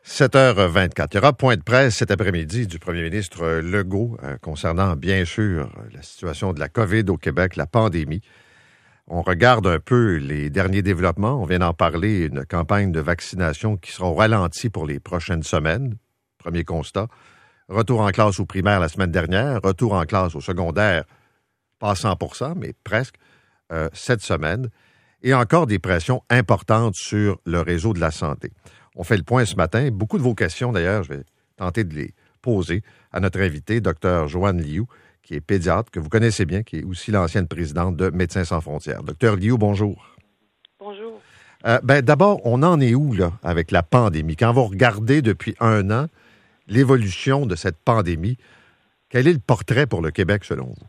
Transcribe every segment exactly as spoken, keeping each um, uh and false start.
sept heures vingt-quatre. Il y aura point de presse cet après-midi du premier ministre Legault euh, concernant, bien sûr, la situation de la COVID au Québec, la pandémie. On regarde un peu les derniers développements. On vient d'en parler, une campagne de vaccination qui sera au ralenti pour les prochaines semaines. Premier constat. Retour en classe au primaire la semaine dernière, retour en classe au secondaire, pas à cent pour cent, mais presque, euh, cette semaine. Et encore des pressions importantes sur le réseau de la santé. On fait le point ce matin. Beaucoup de vos questions, d'ailleurs, je vais tenter de les poser à notre invité, Dr Joanne Liu, qui est pédiatre, que vous connaissez bien, qui est aussi l'ancienne présidente de Médecins sans frontières. Docteur Liu, bonjour. Bonjour. Euh, ben, d'abord, on en est où, là, avec la pandémie? Quand vous regardez depuis un an l'évolution de cette pandémie, quel est le portrait pour le Québec, selon vous?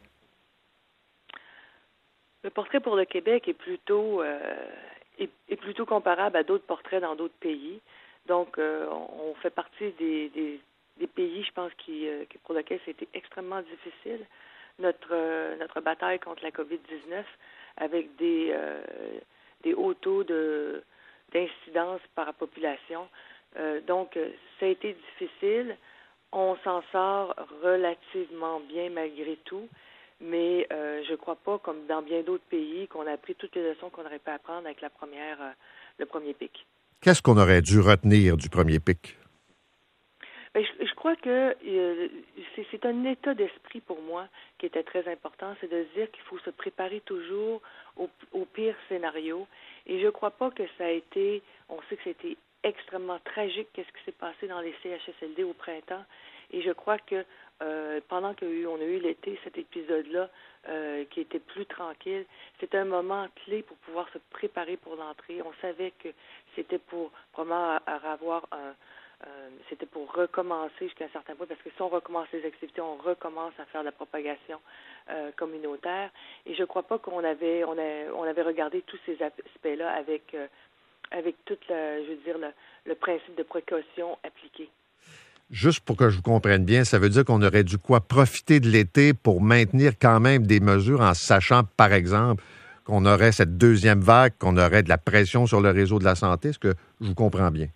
Le portrait pour le Québec est plutôt euh, est, est plutôt comparable à d'autres portraits dans d'autres pays. Donc, euh, on fait partie des, des, des pays, je pense, qui, euh, pour lesquels c'était extrêmement difficile. Notre euh, notre bataille contre la covid dix-neuf, avec des euh, des hauts taux de d'incidence par la population. Euh, donc, ça a été difficile. On s'en sort relativement bien malgré tout. Mais euh, je ne crois pas, comme dans bien d'autres pays, qu'on a appris toutes les leçons qu'on aurait pu apprendre avec la première, euh, le premier pic. Qu'est-ce qu'on aurait dû retenir du premier pic? Bien, je, je crois que euh, c'est, c'est un état d'esprit pour moi qui était très important, c'est de se dire qu'il faut se préparer toujours au, au pire scénario. Et je ne crois pas que ça a été, on sait que c'était extrêmement tragique, qu'est-ce qui s'est passé dans les C H S L D au printemps. Et je crois que euh, pendant qu'on a eu l'été, cet épisode-là, euh, qui était plus tranquille, c'était un moment clé pour pouvoir se préparer pour l'entrée. On savait que c'était pour vraiment avoir un... Euh, c'était pour recommencer jusqu'à un certain point, parce que si on recommence les activités, on recommence à faire de la propagation euh, communautaire. Et je ne crois pas qu'on avait, on a, on avait regardé tous ces aspects-là avec, euh, avec tout, le, je veux dire, le, le principe de précaution appliqué. Juste pour que je vous comprenne bien, ça veut dire qu'on aurait dû quoi profiter de l'été pour maintenir quand même des mesures en sachant, par exemple, qu'on aurait cette deuxième vague, qu'on aurait de la pression sur le réseau de la santé. Est-ce que je vous comprends bien?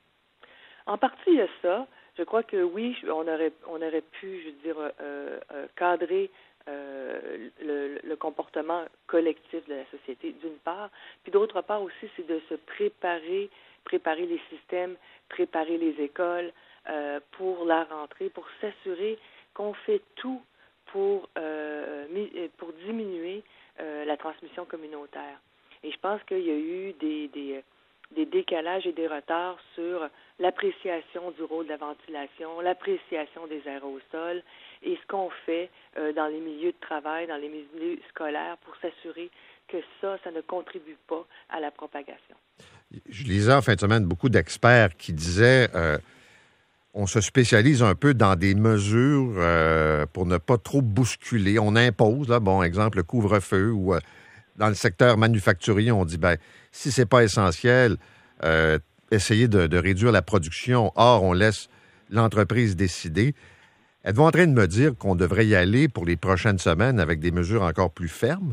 En partie, il y a ça. Je crois que oui, on aurait, on aurait pu, je veux dire, euh, euh, cadrer euh, le, le comportement collectif de la société, d'une part. Puis d'autre part aussi, c'est de se préparer, préparer les systèmes, préparer les écoles, Euh, pour la rentrée, pour s'assurer qu'on fait tout pour euh, pour diminuer euh, la transmission communautaire. Et je pense qu'il y a eu des, des, des décalages et des retards sur l'appréciation du rôle de la ventilation, l'appréciation des aérosols et ce qu'on fait euh, dans les milieux de travail, dans les milieux scolaires pour s'assurer que ça, ça ne contribue pas à la propagation. Je lisais en fin de semaine beaucoup d'experts qui disaient... Euh On se spécialise un peu dans des mesures euh, pour ne pas trop bousculer. On impose, là, bon, exemple, le couvre-feu ou euh, dans le secteur manufacturier, on dit, ben, si c'est pas essentiel, euh, essayez de, de réduire la production. Or, on laisse l'entreprise décider. Êtes-vous en train de me dire qu'on devrait y aller pour les prochaines semaines avec des mesures encore plus fermes?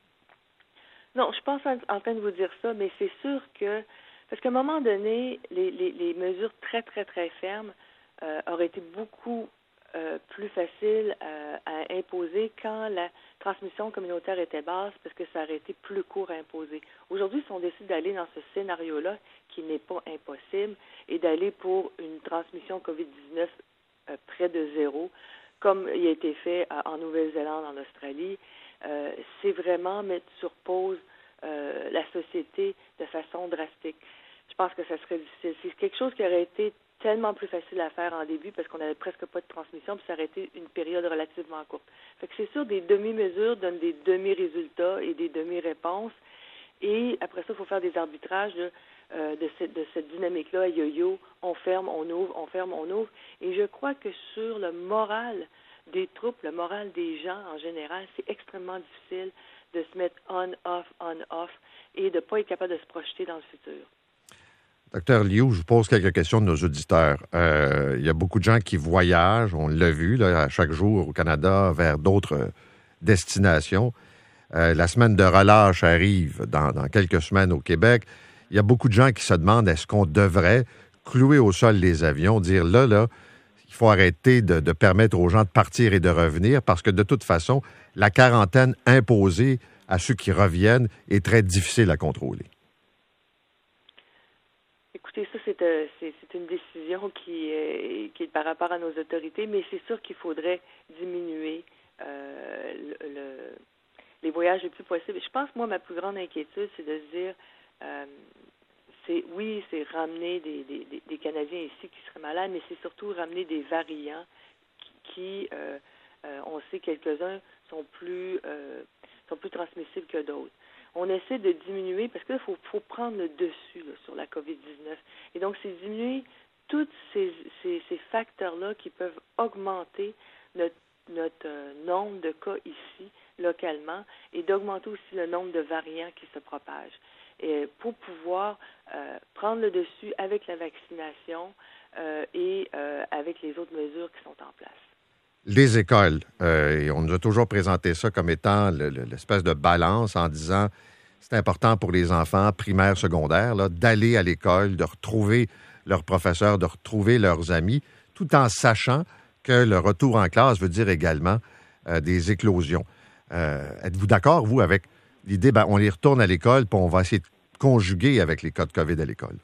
Non, je pense en, en train de vous dire ça, mais c'est sûr que parce qu'à un moment donné, les, les, les mesures très, très, très fermes euh, auraient été beaucoup euh, plus faciles euh, à imposer quand la transmission communautaire était basse, parce que ça aurait été plus court à imposer. Aujourd'hui, si on décide d'aller dans ce scénario-là, qui n'est pas impossible, et d'aller pour une transmission covid dix-neuf euh, près de zéro, comme il a été fait à, en Nouvelle-Zélande, en Australie, euh, c'est vraiment mettre sur pause euh, la société de façon drastique. Je pense que ça serait difficile. C'est quelque chose qui aurait été tellement plus facile à faire en début parce qu'on n'avait presque pas de transmission, puis ça aurait été une période relativement courte. Fait que c'est sûr, des demi-mesures donnent des demi-résultats et des demi-réponses. Et après ça, il faut faire des arbitrages là, euh, de, cette, de cette dynamique-là, yo-yo, on ferme, on ouvre, on ferme, on ouvre. Et je crois que sur le moral des troupes, le moral des gens en général, c'est extrêmement difficile de se mettre on-off, on-off et de ne pas être capable de se projeter dans le futur. Docteur Liu, je vous pose quelques questions de nos auditeurs. Euh, il y a beaucoup de gens qui voyagent, on l'a vu là, à chaque jour au Canada, vers d'autres destinations. Euh, la semaine de relâche arrive dans, dans quelques semaines au Québec. Il y a beaucoup de gens qui se demandent est-ce qu'on devrait clouer au sol les avions, dire là, là, il faut arrêter de, de permettre aux gens de partir et de revenir parce que de toute façon, la quarantaine imposée à ceux qui reviennent est très difficile à contrôler? Écoutez, ça, c'est, euh, c'est, c'est une décision qui, euh, qui est par rapport à nos autorités, mais c'est sûr qu'il faudrait diminuer euh, le, le, les voyages le plus possible. Je pense, moi, ma plus grande inquiétude, c'est de se dire, euh, c'est oui, c'est ramener des, des, des Canadiens ici qui seraient malades, mais c'est surtout ramener des variants qui, qui euh, euh, on sait quelques-uns sont plus euh, sont plus transmissibles que d'autres. On essaie de diminuer, parce qu'il faut, faut prendre le dessus là, sur la covid dix-neuf. Et donc, c'est diminuer tous ces, ces, ces facteurs-là qui peuvent augmenter notre, notre euh, nombre de cas ici, localement, et d'augmenter aussi le nombre de variants qui se propagent. Et pour pouvoir euh, prendre le dessus avec la vaccination euh, et euh, avec les autres mesures qui sont en place. Les écoles, euh, et on nous a toujours présenté ça comme étant le, le, l'espèce de balance en disant c'est important pour les enfants primaires, secondaires, là, d'aller à l'école, de retrouver leurs professeurs, de retrouver leurs amis, tout en sachant que le retour en classe veut dire également euh, des éclosions. Euh, êtes-vous d'accord, vous, avec l'idée, ben, on les retourne à l'école, puis on va essayer de conjuguer avec les cas de COVID à l'école?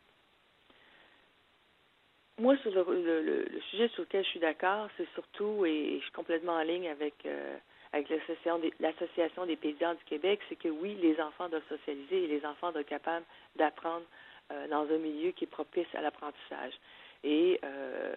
Moi, sur le, le, le sujet sur lequel je suis d'accord, c'est surtout, et je suis complètement en ligne avec, euh, avec l'association des, l'association des pédiatres du Québec, c'est que oui, les enfants doivent socialiser et les enfants doivent être capables d'apprendre euh, dans un milieu qui est propice à l'apprentissage. Et euh,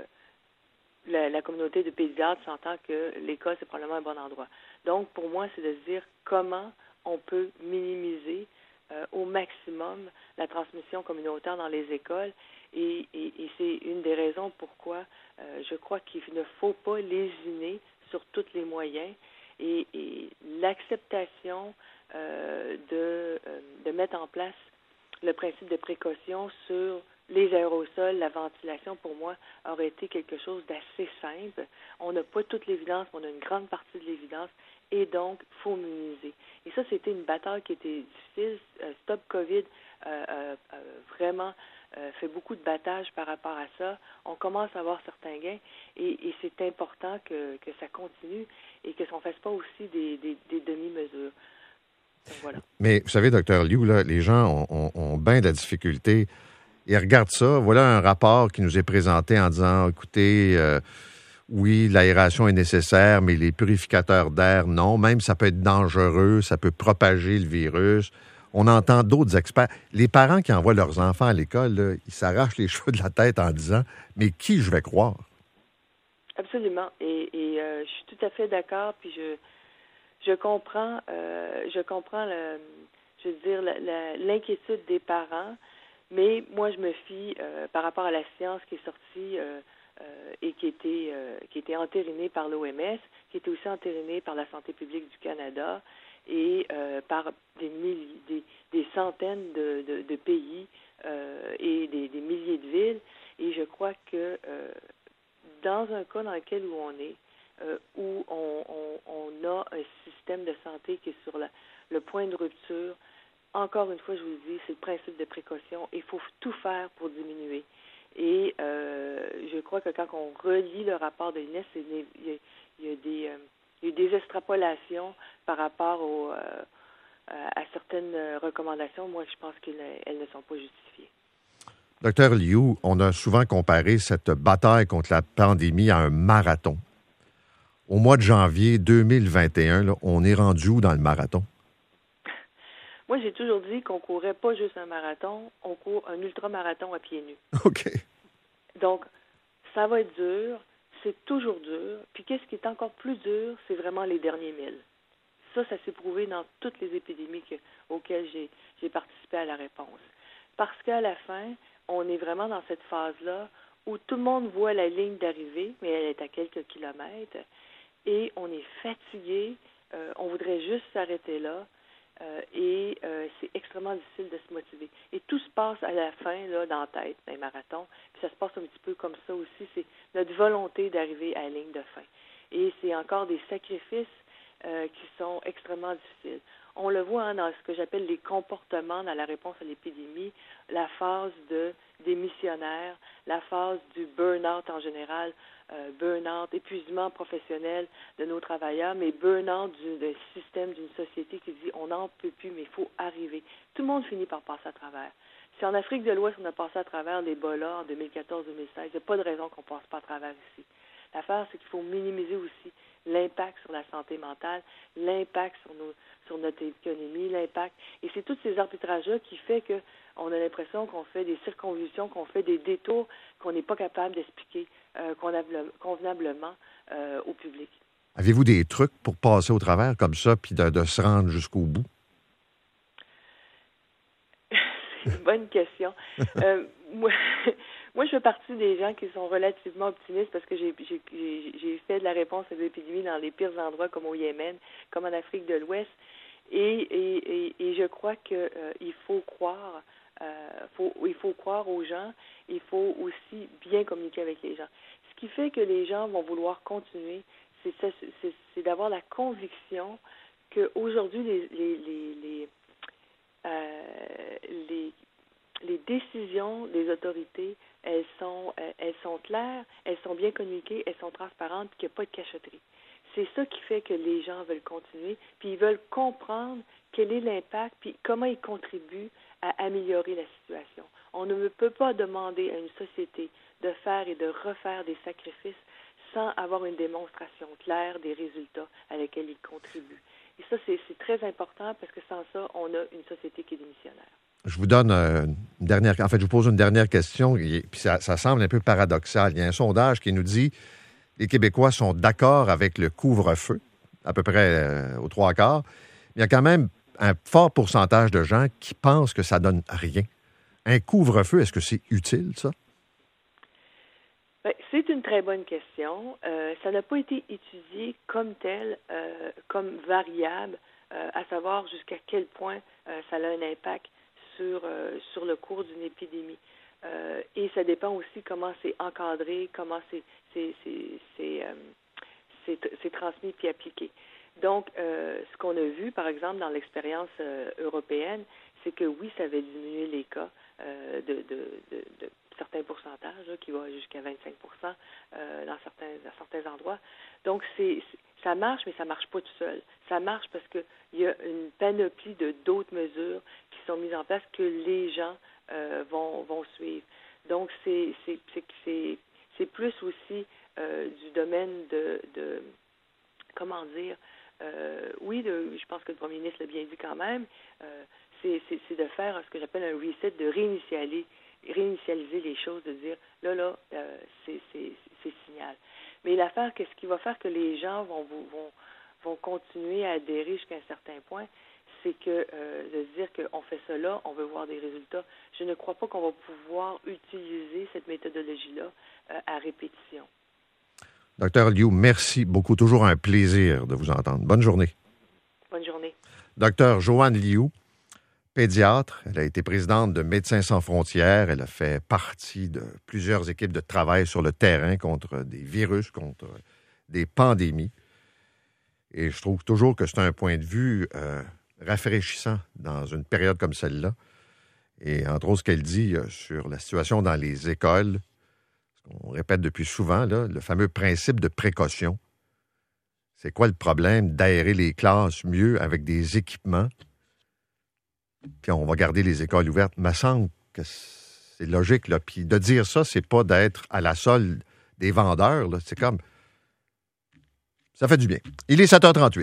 la, la communauté de pédiatres s'entend que l'école, c'est probablement un bon endroit. Donc, pour moi, c'est de se dire comment on peut minimiser euh, au maximum la transmission communautaire dans les écoles. Et, et, et c'est une des raisons pourquoi euh, je crois qu'il ne faut pas lésiner sur tous les moyens. Et, et l'acceptation euh, de, euh, de mettre en place le principe de précaution sur les aérosols, la ventilation, pour moi, aurait été quelque chose d'assez simple. On n'a pas toute l'évidence, mais on a une grande partie de l'évidence, et donc, il faut minimiser. Et ça, c'était une bataille qui était difficile. Euh, Stop COVID, euh, euh, euh, vraiment, euh, fait beaucoup de battage par rapport à ça. On commence à avoir certains gains, et, et c'est important que, que ça continue et que ça ne fasse pas aussi des, des, des demi-mesures. Donc, voilà. Mais vous savez, docteur Liu, là, les gens ont, ont, ont bien de la difficulté. Ils regardent ça. Voilà un rapport qui nous est présenté en disant, écoutez, euh, oui, l'aération est nécessaire, mais les purificateurs d'air, non. Même ça peut être dangereux, ça peut propager le virus. On entend d'autres experts. Les parents qui envoient leurs enfants à l'école, là, ils s'arrachent les cheveux de la tête en disant, mais qui je vais croire? Absolument. Et, et euh, je suis tout à fait d'accord. Puis je, je comprends, euh, je comprends, le, je veux dire, la, la, l'inquiétude des parents. Mais moi, je me fie euh, par rapport à la science qui est sortie euh, euh, et qui était euh, qui était entérinée par l'O M S, qui était aussi entérinée par la Santé publique du Canada et euh, par des milliers, des, des centaines de, de, de pays euh, et des, des milliers de villes. Et je crois que euh, dans un cas dans lequel où on est, euh, où on, on, on a un système de santé qui est sur la, le point de rupture, encore une fois, je vous le dis, c'est le principe de précaution. Il faut tout faire pour diminuer. Et euh, je crois que quand on relit le rapport de l'I N E S, il y a, il y a, des, euh, il y a des extrapolations par rapport au, euh, à certaines recommandations. Moi, je pense qu'elles ne sont pas justifiées. Docteur Liu, on a souvent comparé cette bataille contre la pandémie à un marathon. Au mois de janvier deux mille vingt et un, là, on est rendu où dans le marathon? Moi, j'ai toujours dit qu'on courait pas juste un marathon, on court un ultramarathon à pieds nus. OK. Donc, ça va être dur, c'est toujours dur. Puis, qu'est-ce qui est encore plus dur, c'est vraiment les derniers milles. Ça, ça s'est prouvé dans toutes les épidémies que, auxquelles j'ai, j'ai participé à la réponse. Parce qu'à la fin, on est vraiment dans cette phase-là où tout le monde voit la ligne d'arrivée, mais elle est à quelques kilomètres, et on est fatigué, euh, on voudrait juste s'arrêter là. Euh, et euh, c'est extrêmement difficile de se motiver. Et tout se passe à la fin, là, dans la tête, dans les marathons. Puis ça se passe un petit peu comme ça aussi. C'est notre volonté d'arriver à la ligne de fin. Et c'est encore des sacrifices euh, qui sont extrêmement difficiles. On le voit hein, dans ce que j'appelle les comportements dans la réponse à l'épidémie, la phase de démissionnaire, la phase du burn-out en général, euh, burn-out, épuisement professionnel de nos travailleurs, mais burn-out du, du système d'une société qui dit on n'en peut plus, mais il faut arriver. Tout le monde finit par passer à travers. Si en Afrique de l'Ouest, on a passé à travers l'Ebola en deux mille quatorze deux mille seize, il n'y a pas de raison qu'on ne passe pas à travers ici. L'affaire, c'est qu'il faut minimiser aussi l'impact sur la santé mentale, l'impact sur nos, sur notre économie, l'impact. Et c'est tous ces arbitrages-là qui fait qu'on a l'impression qu'on fait des circonvolutions, qu'on fait des détours qu'on n'est pas capable d'expliquer euh, convenablement euh, au public. Avez-vous des trucs pour passer au travers comme ça puis de, de se rendre jusqu'au bout? C'est une bonne question. euh, moi, moi, je fais partie des gens qui sont relativement optimistes parce que j'ai, j'ai, j'ai fait de la réponse à l'épidémie dans les pires endroits comme au Yémen, comme en Afrique de l'Ouest. Et, et, et, et je crois qu'il euh, faut croire, euh, faut, il faut croire aux gens, il faut aussi bien communiquer avec les gens. Ce qui fait que les gens vont vouloir continuer, c'est, c'est, c'est d'avoir la conviction qu'aujourd'hui, les, les, les, les Euh, les, les décisions des autorités, elles sont, elles sont claires, elles sont bien communiquées, elles sont transparentes, puis qu'il n'y a pas de cachotterie. C'est ça qui fait que les gens veulent continuer, puis ils veulent comprendre quel est l'impact, puis comment ils contribuent à améliorer la situation. On ne peut pas demander à une société de faire et de refaire des sacrifices sans avoir une démonstration claire des résultats à lesquels ils contribuent. Et ça, c'est, c'est très important parce que sans ça, on a une société qui est démissionnaire. Je vous donne euh, une dernière... En fait, je vous pose une dernière question, et, puis ça, ça semble un peu paradoxal. Il y a un sondage qui nous dit que les Québécois sont d'accord avec le couvre-feu, à peu près euh, aux trois quarts. Il y a quand même un fort pourcentage de gens qui pensent que ça donne rien. Un couvre-feu, est-ce que c'est utile, ça? Bien, c'est une très bonne question. Euh, ça n'a pas été étudié comme tel, euh, comme variable, euh, à savoir jusqu'à quel point euh, ça a un impact sur, euh, sur le cours d'une épidémie. Euh, et ça dépend aussi comment c'est encadré, comment c'est, c'est, c'est, c'est, euh, c'est, c'est transmis puis appliqué. Donc, euh, ce qu'on a vu, par exemple, dans l'expérience euh, européenne, c'est que oui, ça avait diminué les cas euh, de, de, de, de certains pourcentages, là, qui va jusqu'à vingt-cinq pour cent euh, dans certains, dans certains endroits. Donc, c'est, c'est, ça marche, mais ça ne marche pas tout seul. Ça marche parce qu'il y a une panoplie de d'autres mesures qui sont mises en place que les gens euh, vont, vont suivre. Donc, c'est, c'est, c'est, c'est, c'est plus aussi euh, du domaine de, de comment dire, euh, oui, de, je pense que le premier ministre l'a bien dit quand même, euh, c'est, c'est, c'est de faire ce que j'appelle un reset, de réinitialiser, réinitialiser les choses, de dire, là, là, euh, c'est, c'est, c'est signal. Mais l'affaire, qu'est-ce qui va faire que les gens vont, vont, vont continuer à adhérer jusqu'à un certain point, c'est que euh, de se dire qu'on fait ça là, on veut voir des résultats. Je ne crois pas qu'on va pouvoir utiliser cette méthodologie-là euh, à répétition. Docteur Liu, merci beaucoup. Toujours un plaisir de vous entendre. Bonne journée. Bonne journée. Docteur Joanne Liu, pédiatre. Elle a été présidente de Médecins sans frontières. Elle a fait partie de plusieurs équipes de travail sur le terrain contre des virus, contre des pandémies. Et je trouve toujours que c'est un point de vue euh, rafraîchissant dans une période comme celle-là. Et entre autres, ce qu'elle dit euh, sur la situation dans les écoles, on répète depuis souvent, là, le fameux principe de précaution. C'est quoi le problème d'aérer les classes mieux avec des équipements? Puis on va garder les écoles ouvertes. Il me semble que c'est logique, là. Puis de dire ça, c'est pas d'être à la solde des vendeurs, là. C'est comme... Ça fait du bien. Il est sept heures trente-huit.